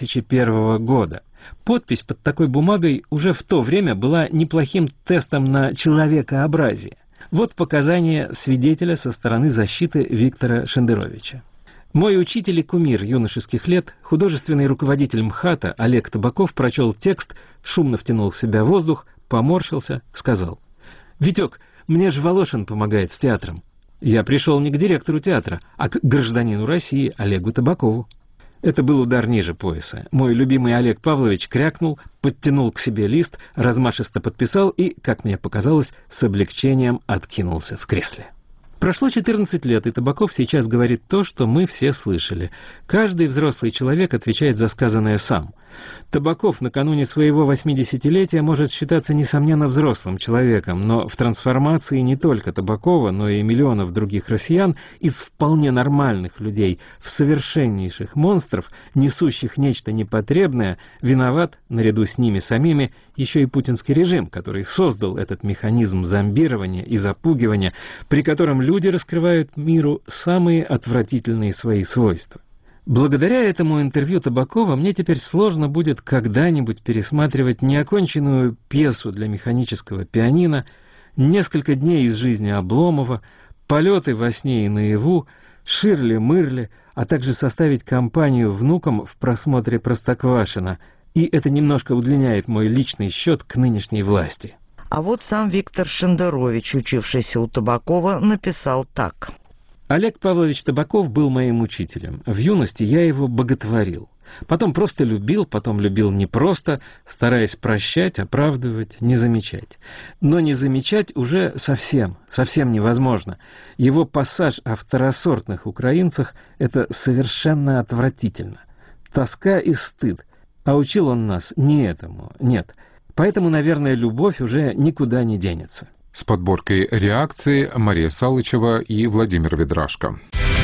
2001 года. Подпись под такой бумагой уже в то время была неплохим тестом на человекообразие. Вот показания свидетеля со стороны защиты Виктора Шендеровича. Мой учитель и кумир юношеских лет, художественный руководитель МХАТа Олег Табаков прочел текст, шумно втянул в себя воздух, поморщился, сказал: «Витек, мне же Волошин помогает с театром». Я пришел не к директору театра, а к гражданину России Олегу Табакову. Это был удар ниже пояса. Мой любимый Олег Павлович крякнул, подтянул к себе лист, размашисто подписал и, как мне показалось, с облегчением откинулся в кресле. Прошло 14 лет, и Табаков сейчас говорит то, что мы все слышали. Каждый взрослый человек отвечает за сказанное сам. Табаков накануне своего 80-летия может считаться, несомненно, взрослым человеком, но в трансформации не только Табакова, но и миллионов других россиян из вполне нормальных людей в совершеннейших монстров, несущих нечто непотребное, виноват, наряду с ними самими, еще и путинский режим, который создал этот механизм зомбирования и запугивания, при котором люди раскрывают миру самые отвратительные свои свойства. Благодаря этому интервью Табакова мне теперь сложно будет когда-нибудь пересматривать неоконченную пьесу для механического пианино, несколько дней из жизни Обломова, полеты во сне и наяву, Ширли-Мырли, а также составить компанию внукам в просмотре Простоквашино, и это немножко удлиняет мой личный счет к нынешней власти. А вот сам Виктор Шендерович, учившийся у Табакова, написал так. Олег Павлович Табаков был моим учителем. В юности я его боготворил. Потом просто любил, потом любил не просто, стараясь прощать, оправдывать, не замечать. Но не замечать уже совсем невозможно. Его пассаж о второсортных украинцах – это совершенно отвратительно. Тоска и стыд. А учил он нас не этому, нет. Поэтому, наверное, любовь уже никуда не денется. С подборкой реакции Мария Салычева и Владимир Ведрашко.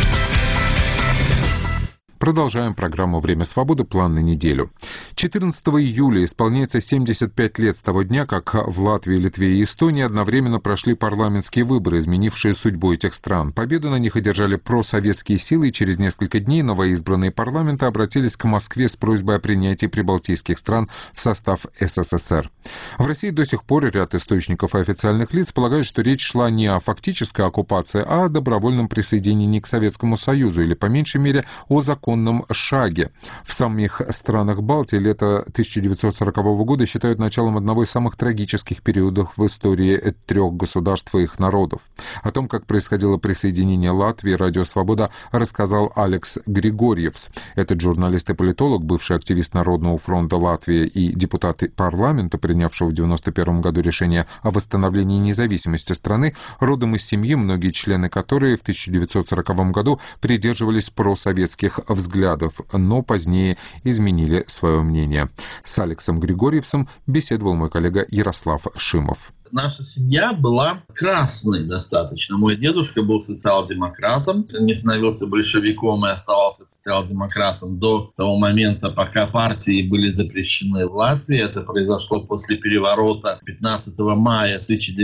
Продолжаем программу «Время свободы. План на неделю». 14 июля исполняется 75 лет с того дня, как в Латвии, Литве и Эстонии одновременно прошли парламентские выборы, изменившие судьбу этих стран. Победу на них одержали просоветские силы, и через несколько дней новоизбранные парламенты обратились к Москве с просьбой о принятии прибалтийских стран в состав СССР. В России до сих пор ряд источников и официальных лиц полагают, что речь шла не о фактической оккупации, а о добровольном присоединении к Советскому Союзу, или, по меньшей мере, о законном шаге. В самих странах Балтии лето 1940 года считают началом одного из самых трагических периодов в истории трех государств и их народов. О том, как происходило присоединение Латвии, Радио Свобода рассказал Алекс Григорьевс. Этот журналист и политолог, бывший активист Народного фронта Латвии и депутат парламента, принявшего в 1991 году решение о восстановлении независимости страны, родом из семьи, многие члены которой в 1940 году придерживались просоветских взглядов, но позднее изменили свое мнение. С Алексом Григорьевсом беседовал мой коллега Ярослав Шимов. Наша семья была красной достаточно. Мой дедушка был социал-демократом, не становился большевиком и оставался социал-демократом до того момента, пока партии были запрещены в Латвии. Это произошло после переворота 15 мая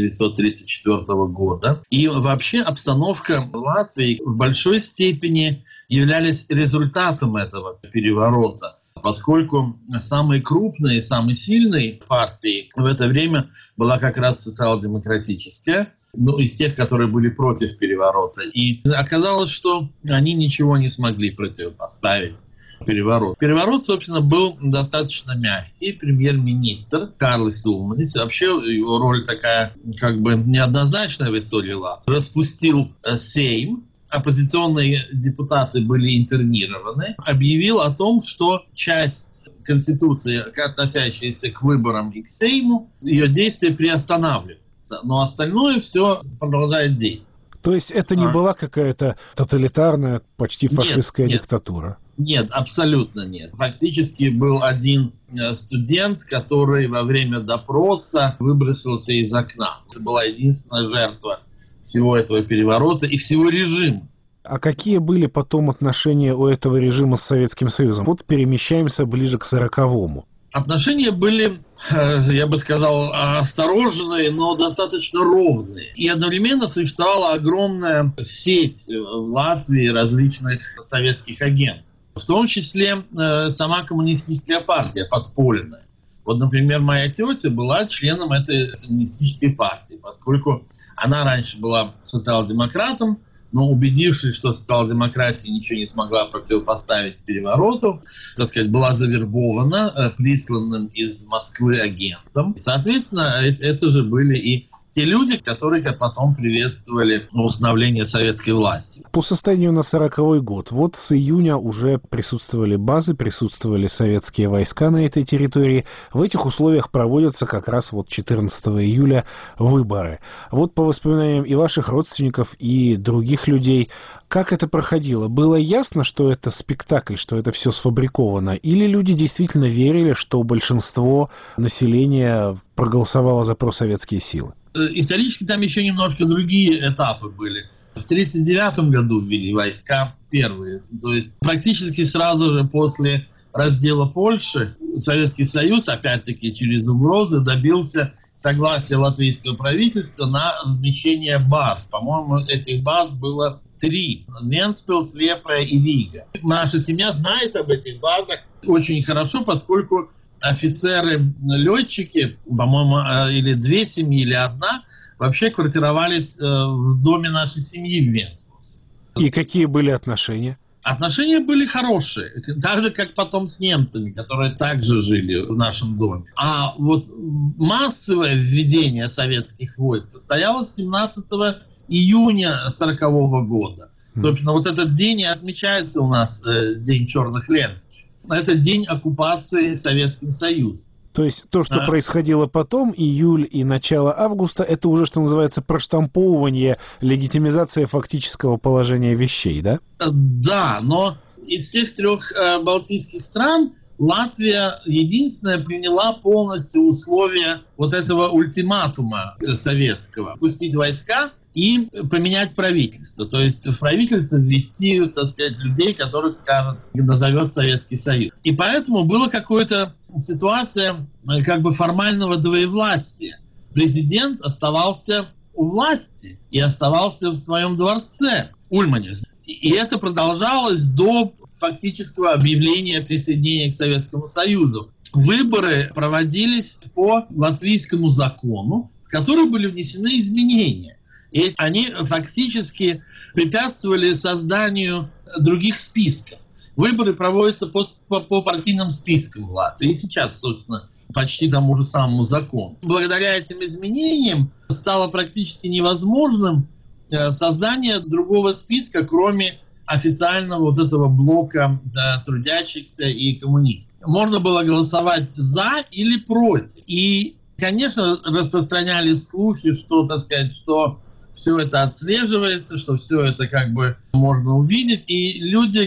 1934 года. И вообще обстановка в Латвии в большой степени являлись результатом этого переворота, поскольку самой крупной и самой сильной партией в это время была как раз социал-демократическая, из тех, которые были против переворота. И оказалось, что они ничего не смогли противопоставить перевороту. Переворот, собственно, был достаточно мягкий. Премьер-министр Карлис Улманис, вообще его роль такая как бы неоднозначная в истории Латвии, распустил Сейм. Оппозиционные депутаты были интернированы, объявил о том, что часть Конституции, относящаяся к выборам и к Сейму, ее действие приостанавливается, но остальное все продолжает действовать. То есть это не была какая-то тоталитарная, почти фашистская диктатура? Нет, абсолютно нет. Фактически был один студент, который во время допроса выбросился из окна. Это была единственная жертва всего этого переворота и всего режима. А какие были потом отношения у этого режима с Советским Союзом? Вот перемещаемся ближе к 40-му. Отношения были, я бы сказал, осторожные, но достаточно ровные. И одновременно существовала огромная сеть в Латвии различных советских агентов. В том числе сама коммунистическая партия подпольная. Вот, например, моя тетя была членом этой коммунистической партии, поскольку она раньше была социал-демократом, но убедившись, что социал-демократия ничего не смогла противопоставить перевороту, так сказать, была завербована присланным из Москвы агентом. Соответственно, это же были и те люди, которые потом приветствовали установление советской власти. По состоянию на 40-й год, вот с июня уже присутствовали базы, присутствовали советские войска на этой территории. В этих условиях проводятся как раз вот 14 июля выборы. Вот по воспоминаниям и ваших родственников, и других людей, как это проходило? Было ясно, что это спектакль, что это все сфабриковано? Или люди действительно верили, что большинство населения проголосовало за просоветские силы? Исторически там еще немножко другие этапы были. В 1939 году ввели войска первые. То есть практически сразу же после раздела Польши Советский Союз, опять-таки через угрозы, добился согласия латвийского правительства на размещение баз. По-моему, этих баз было 3. Вентспилс, Лепая и Рига. Наша семья знает об этих базах очень хорошо, поскольку офицеры-летчики, по-моему, или 2 семьи, или 1, вообще квартировались в доме нашей семьи в Вентспилсе. И какие были отношения? Отношения были хорошие, так же, как потом с немцами, которые также жили в нашем доме. А вот массовое введение советских войск состоялось 17 июня 1940 года. Собственно, вот этот день и отмечается у нас, День черных ленточек. Это день оккупации Советским Союзом. То есть то, что происходило потом, июль и начало августа, это уже, что называется, проштамповывание, легитимизация фактического положения вещей, да? Да, но из всех 3 балтийских стран Латвия единственная приняла полностью условия вот этого ультиматума советского. Пустить войска и поменять правительство. То есть в правительство ввести, так сказать, людей, которых, скажем, назовет Советский Союз. И поэтому была какая-то ситуация как бы формального двоевластия. Президент оставался у власти и оставался в своем дворце Ульмане. И это продолжалось до фактического объявления присоединения к Советскому Союзу. Выборы проводились по латвийскому закону, в который были внесены изменения. И они фактически препятствовали созданию других списков. Выборы проводятся по партийным спискам в Латвии. И сейчас, собственно, почти тому же самому закону. Благодаря этим изменениям стало практически невозможным создание другого списка, кроме официального вот этого блока трудящихся и коммунистов. Можно было голосовать за или против. И, конечно, распространялись слухи, что, так сказать, что все это отслеживается, что все это как бы можно увидеть, и люди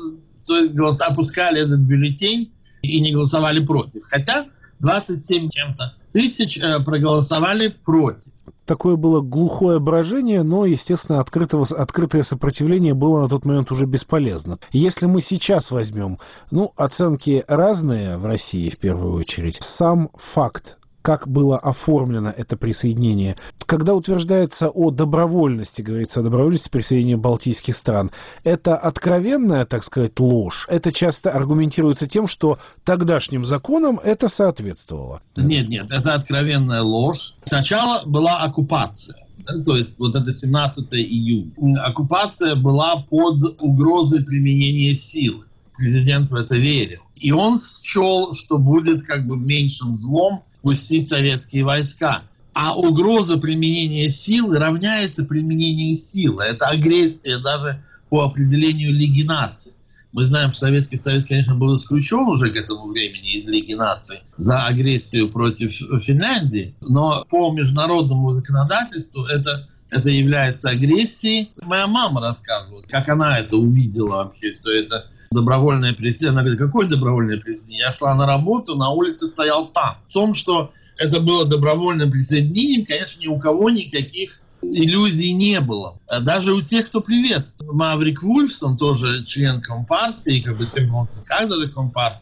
опускали этот бюллетень и не голосовали против. Хотя 27 чем-то тысяч проголосовали против. Такое было глухое брожение, но, естественно, открытое сопротивление было на тот момент уже бесполезно. Если мы сейчас возьмем, оценки разные в России в первую очередь, сам факт, как было оформлено это присоединение. Когда утверждается о добровольности, говорится о добровольности присоединения балтийских стран, это откровенная, так сказать, ложь. Это часто аргументируется тем, что тогдашним законам это соответствовало. Нет, это откровенная ложь. Сначала была оккупация. То есть вот это 17 июня. Оккупация была под угрозой применения силы. Президент в это верил. И он счел, что будет как бы меньшим злом пустить советские войска. А угроза применения силы равняется применению силы. Это агрессия даже по определению Лиги наций. Мы знаем, что Советский Союз, конечно, был исключен уже к этому времени из Лиги наций за агрессию против Финляндии, но по международному законодательству это является агрессией. Моя мама рассказывала, как она это увидела вообще, что это добровольное присоединение. Она говорит, какое добровольное присоединение? Я шла на работу, на улице стоял танк. В том, что это было добровольным присоединением, конечно, ни у кого никаких иллюзий не было. Даже у тех, кто приветствовал. Маврик Вульфсон, тоже член Компартии, как бы ЦК даже Компартии,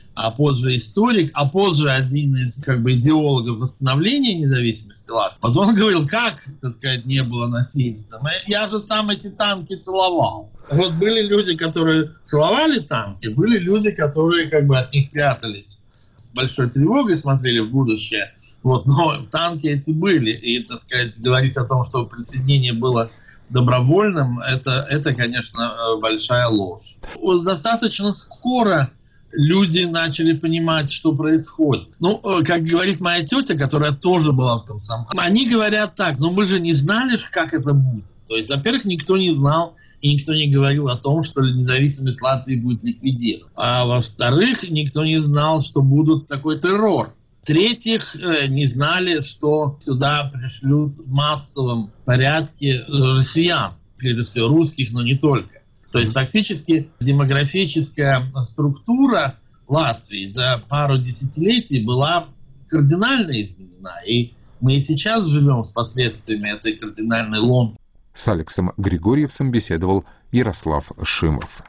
а позже историк, а позже один из идеологов восстановления независимости Латвии. Вот он говорил, как, так сказать, не было насильства. Я же сам эти танки целовал. Вот были люди, которые целовали танки, были люди, которые от них прятались. С большой тревогой смотрели в будущее. Вот, но танки эти были. И, так сказать, говорить о том, что присоединение было добровольным, это, конечно, большая ложь. Вот достаточно скоро люди начали понимать, что происходит. Как говорит моя тетя, которая тоже была в комсомоле, они говорят так, мы же не знали, как это будет. То есть, во-первых, никто не знал и никто не говорил о том, что независимость Латвии будет ликвидирована. А во-вторых, никто не знал, что будет такой террор. В-третьих, не знали, что сюда пришлют в массовом порядке россиян, прежде всего русских, но не только. То есть фактически демографическая структура Латвии за пару десятилетий была кардинально изменена. И мы и сейчас живем с последствиями этой кардинальной ломки. С Алексом Григорьевцем беседовал Ярослав Шимов.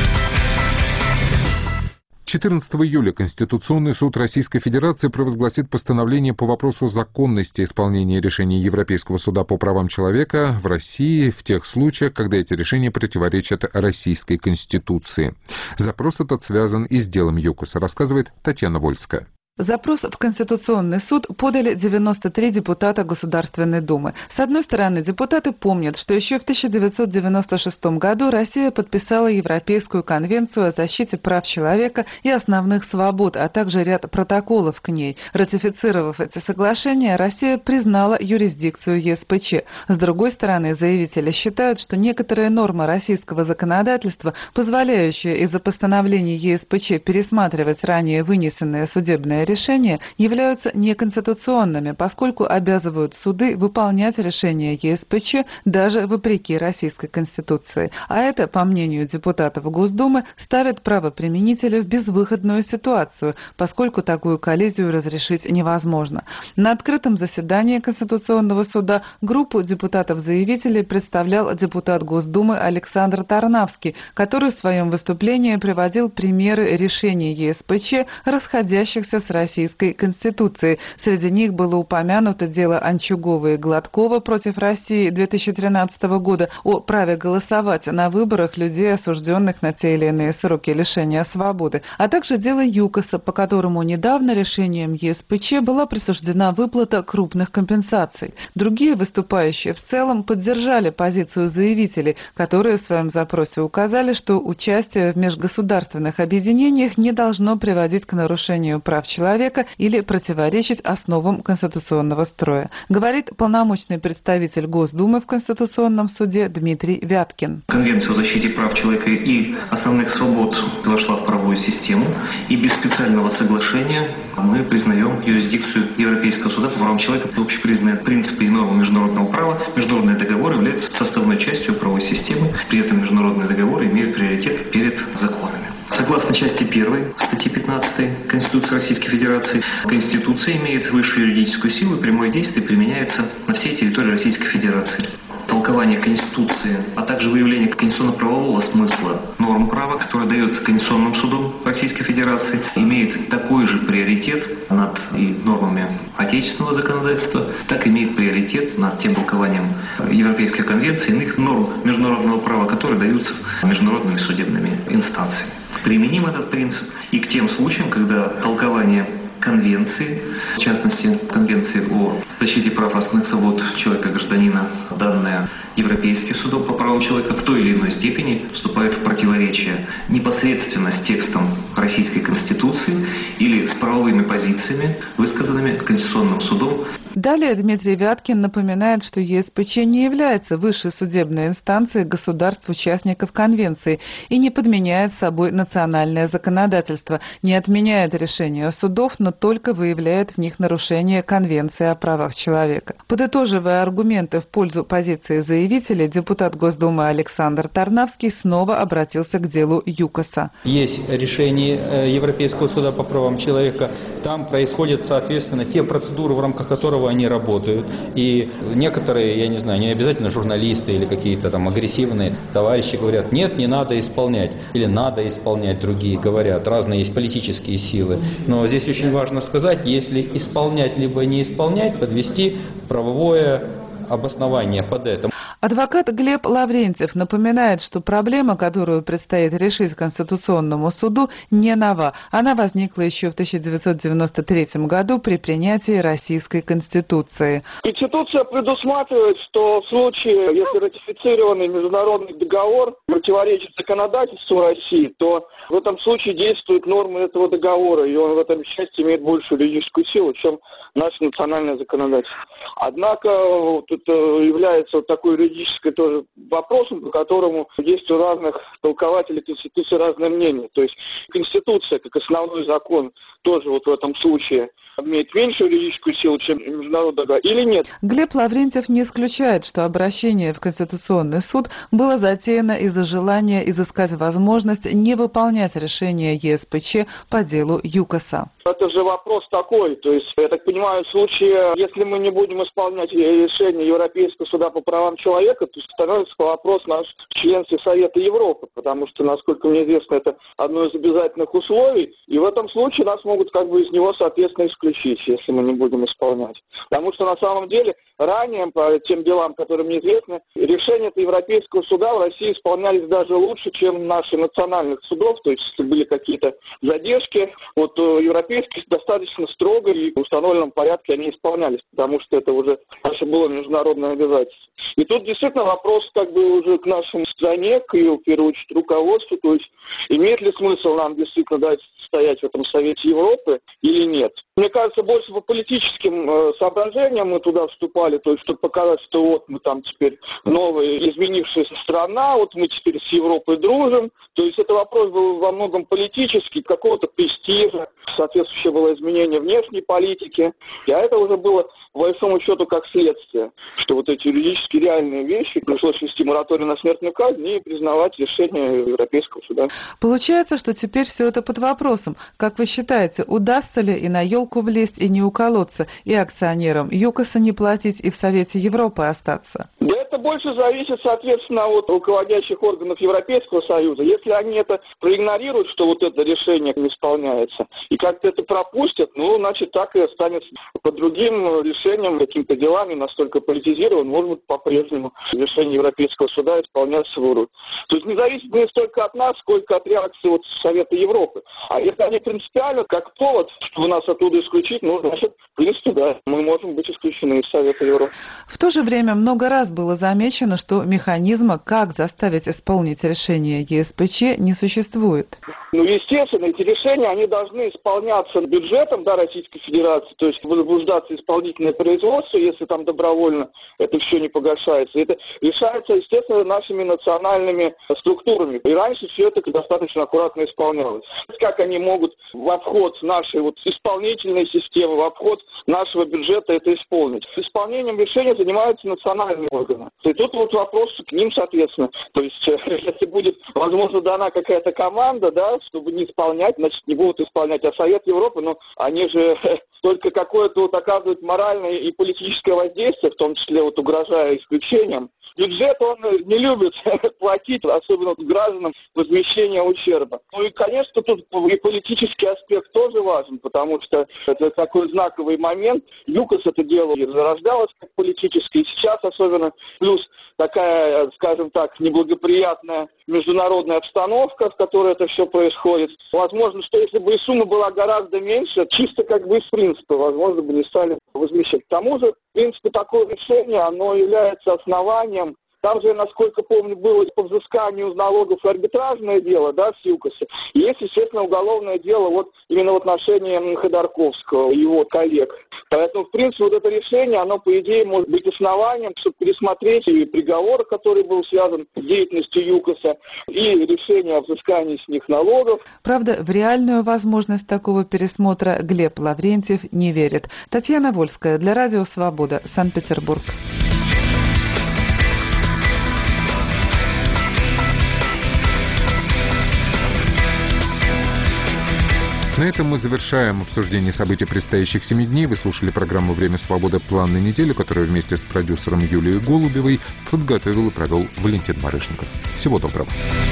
14 июля Конституционный суд Российской Федерации провозгласит постановление по вопросу законности исполнения решений Европейского суда по правам человека в России в тех случаях, когда эти решения противоречат Российской Конституции. Запрос этот связан и с делом ЮКОСа, рассказывает Татьяна Вольская. Запрос в Конституционный суд подали 93 депутата Государственной Думы. С одной стороны, депутаты помнят, что еще в 1996 году Россия подписала Европейскую конвенцию о защите прав человека и основных свобод, а также ряд протоколов к ней. Ратифицировав эти соглашения, Россия признала юрисдикцию ЕСПЧ. С другой стороны, заявители считают, что некоторые нормы российского законодательства, позволяющие из-за постановлений ЕСПЧ пересматривать ранее вынесенные судебные решения, являются неконституционными, поскольку обязывают суды выполнять решения ЕСПЧ даже вопреки Российской Конституции. А это, по мнению депутатов Госдумы, ставит правоприменителя в безвыходную ситуацию, поскольку такую коллизию разрешить невозможно. На открытом заседании Конституционного суда группу депутатов-заявителей представлял депутат Госдумы Александр Тарнавский, который в своем выступлении приводил примеры решений ЕСПЧ, расходящихся с Российской Конституцией. Среди них было упомянуто дело Анчугова и Гладкова против России 2013 года о праве голосовать на выборах людей, осужденных на те или иные сроки лишения свободы, а также дело ЮКОСа, по которому недавно решением ЕСПЧ была присуждена выплата крупных компенсаций. Другие выступающие в целом поддержали позицию заявителей, которые в своем запросе указали, что участие в межгосударственных объединениях не должно приводить к нарушению прав человека или противоречить основам конституционного строя, говорит полномочный представитель Госдумы в Конституционном суде Дмитрий Вяткин. Конвенция о защите прав человека и основных свобод вошла в правовую систему, и без специального соглашения мы признаем юрисдикцию Европейского суда по правам человека. Общепризнанные принципы и нормы международного права, международные договоры являются составной частью правовой системы, при этом международные договоры имеют приоритет перед законами. Согласно части 1 статьи 15 Конституции Российской Федерации, Конституция имеет высшую юридическую силу и прямое действие применяется на всей территории Российской Федерации. Толкование Конституции, а также выявление конституционно-правового смысла норм права, которое дается Конституционным судом Российской Федерации, имеет такой же приоритет над и нормами отечественного законодательства, так имеет приоритет над тем толкованием Европейской конвенции и иных норм международного права, которые даются международными судебными инстанциями. Применим этот принцип и к тем случаям, когда толкование конвенции, в частности, Конвенции о защите прав основных свобод человека, гражданина, данная Европейским судом по правам человека, в той или иной степени вступает в противоречие непосредственно с текстом Российской Конституции или с правовыми позициями, высказанными Конституционным судом. Далее Дмитрий Вяткин напоминает, что ЕСПЧ не является высшей судебной инстанцией государств-участников Конвенции и не подменяет собой национальное законодательство, не отменяет решения судов, но только выявляет в них нарушение Конвенции о правах человека. Подытоживая аргументы в пользу позиции заявителей, депутат Госдумы Александр Тарнавский снова обратился к делу ЮКОСа. Есть решение Европейского суда по правам человека. Там происходят, соответственно, те процедуры, в рамках которого они работают. И некоторые, я не знаю, не обязательно журналисты или какие-то там агрессивные товарищи говорят, нет, не надо исполнять, или надо исполнять, другие говорят, разные есть политические силы. Но здесь очень важно сказать, если исполнять либо не исполнять, подвести правовое обоснование под это. Адвокат Глеб Лаврентьев напоминает, что проблема, которую предстоит решить Конституционному суду, не нова. Она возникла еще в 1993 году при принятии Российской Конституции. Конституция предусматривает, что в случае, если ратифицированный международный договор противоречит законодательству России, то в этом случае действуют нормы этого договора, и он в этом части имеет большую юридическую силу, чем наше национальное законодательство. Однако это является вот такой юридической тоже вопросом, по которому есть у разных толкователей Конституции разное мнение. То есть Конституция, как основной закон, тоже вот в этом случае имеет меньшую юридическую силу, чем международный договор, или нет? Глеб Лаврентьев не исключает, что обращение в Конституционный суд было затеяно из-за желания изыскать возможность не выполнять решение ЕСПЧ по делу ЮКОСа. Это же вопрос такой, то есть, я так понимаю, в случае, если мы не будем исполнять решение Европейского суда по правам человека, то становится вопрос наш членстве Совета Европы, потому что, насколько мне известно, это одно из обязательных условий, и в этом случае нас могут как бы из него, соответственно, исключить, если мы не будем исполнять. Потому что на самом деле ранее, по тем делам, которые мне известны, решения Европейского суда в России исполнялись даже лучше, чем наших национальных судов, то есть если были какие-то задержки, вот европейские достаточно строго и в установленном порядке они исполнялись, потому что это уже наше было международное обязательство. И тут действительно вопрос как бы уже к нашей стране, к ее, в первую очередь, руководству, то есть имеет ли смысл нам действительно дать стоять в этом Совете Европы или нет. Мне кажется, больше по политическим соображениям мы туда вступали, то есть чтобы показать, что вот мы там теперь новая, изменившаяся страна, вот мы теперь с Европой дружим. То есть это вопрос был во многом политический, какого-то престижа, соответствующее было изменение внешней политики. А это уже было, по большому счету, как следствие, что вот эти юридически реальные вещи, пришлось ввести мораторий на смертную казнь и признавать решение Европейского суда. Получается, что теперь все это под вопросом. Как вы считаете, удастся ли и на елку влезть, и не уколоться, и акционерам ЮКОСа не платить, и в Совете Европы остаться? Да это больше зависит, соответственно, от руководящих органов Европейского Союза. Если они это проигнорируют, что вот это решение не исполняется, и как-то это пропустят, ну, значит, так и останется. По другим решениям, каким-то делам, настолько политизирован, может быть, по-прежнему решение Европейского суда исполняться будут. То есть не зависит не столько от нас, сколько от реакции вот Совета Европы. А если они принципиально, как повод, чтобы нас оттуда исключить, ну, значит, в принципе, да, мы можем быть исключены из Совета Европы. В то же время много раз было замечено, что механизма, как заставить исполнить решение ЕСПЧ, не существует. Ну, естественно, эти решения, они должны исполняться бюджетом, да, Российской Федерации, то есть возбуждаться исполнительное производство, если там добровольно это все не погашается. Это решается, естественно, нашими национальными структурами. И раньше все это достаточно аккуратно исполнялось. Как они могут в обход нашей вот исполнительной системы, в обход нашего бюджета это исполнить? С исполнением решения занимаются национальные органы. И тут вот вопрос к ним, соответственно. То есть, если будет, возможно, дана какая-то команда, да, чтобы не исполнять, значит, не будут исполнять. А Совет Европы, ну, они же только какое-то вот оказывают моральное и политическое воздействие, в том числе вот угрожая исключением. Бюджет, он не любит платить, особенно гражданам, возмещение ущерба. Ну и, конечно, тут и политический аспект тоже важен, потому что это такой знаковый момент. ЮКОС это дело зарождалось как политическое, и сейчас особенно плюс такая, скажем так, неблагоприятная международная обстановка, в которой это все происходит. Возможно, что если бы и сумма была гораздо меньше, чисто как бы из принципа, возможно, бы не стали возмещать. К тому же, в принципе, такое решение, оно является основанием. Там же, насколько помню, было по взысканию налогов и арбитражное дело, да, с ЮКОСа. И есть, естественно, уголовное дело вот именно в отношении Ходорковского и его коллег. Поэтому, в принципе, вот это решение, оно, по идее, может быть основанием, чтобы пересмотреть и приговор, который был связан с деятельностью ЮКОСа, и решение о взыскании с них налогов. Правда, в реальную возможность такого пересмотра Глеб Лаврентьев не верит. Татьяна Вольская для Радио Свобода, Санкт-Петербург. На этом мы завершаем обсуждение событий предстоящих 7 дней. Вы слушали программу «Время свободы. План на неделю», которую вместе с продюсером Юлией Голубевой подготовил и провел Валентин Барышников. Всего доброго.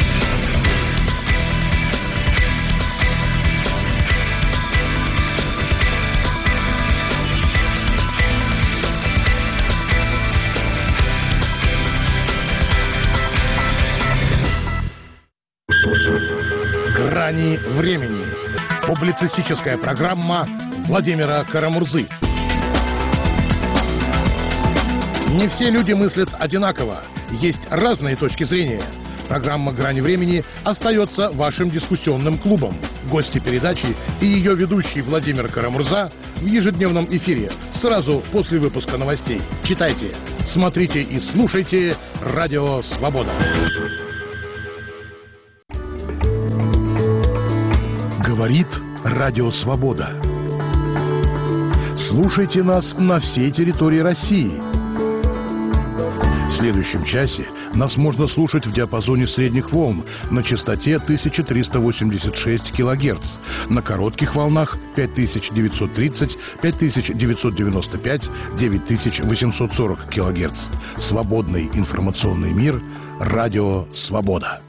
«Грани времени». Публицистическая программа Владимира Карамурзы. Не все люди мыслят одинаково. Есть разные точки зрения. Программа «Грани времени» остается вашим дискуссионным клубом. Гости передачи и ее ведущий Владимир Карамурза в ежедневном эфире сразу после выпуска новостей. Читайте, смотрите и слушайте «Радио Свобода». Говорит Радио Свобода. Слушайте нас на всей территории России. В следующем часе нас можно слушать в диапазоне средних волн на частоте 1386 кГц, на коротких волнах 5930, 5995, 9840 кГц. Свободный информационный мир. Радио Свобода.